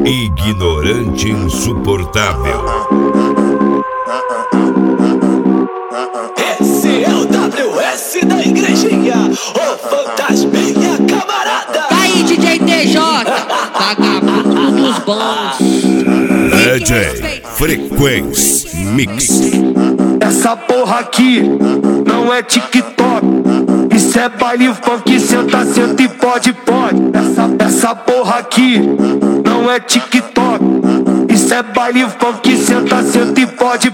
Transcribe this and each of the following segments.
Ignorante insuportável. Esse é o WS da igrejinha, o fantasminha camarada. Aí, DJ TJ, vagabundo dos bons. DJ Frequência Mix. Essa porra aqui não é TikTok, isso é baile funk, senta, senta e pode. Essa porra aqui não é TikTok, isso é baile funk, senta, senta e pode.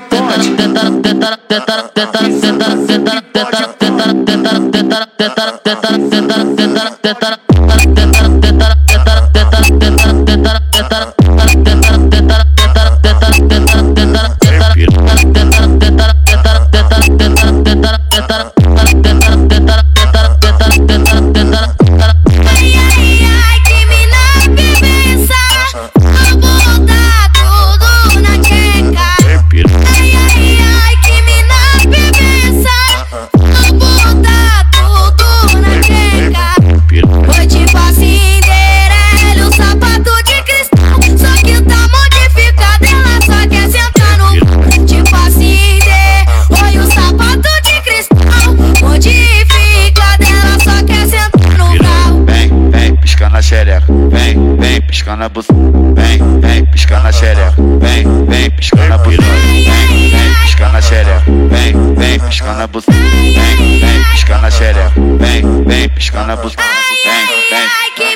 Vem piscando a buceta, vem piscando a xereca, vem piscando a buceta, vem piscando a xereca, vem piscando a buceta, vem piscando a xereca, vem piscando a buceta, vem.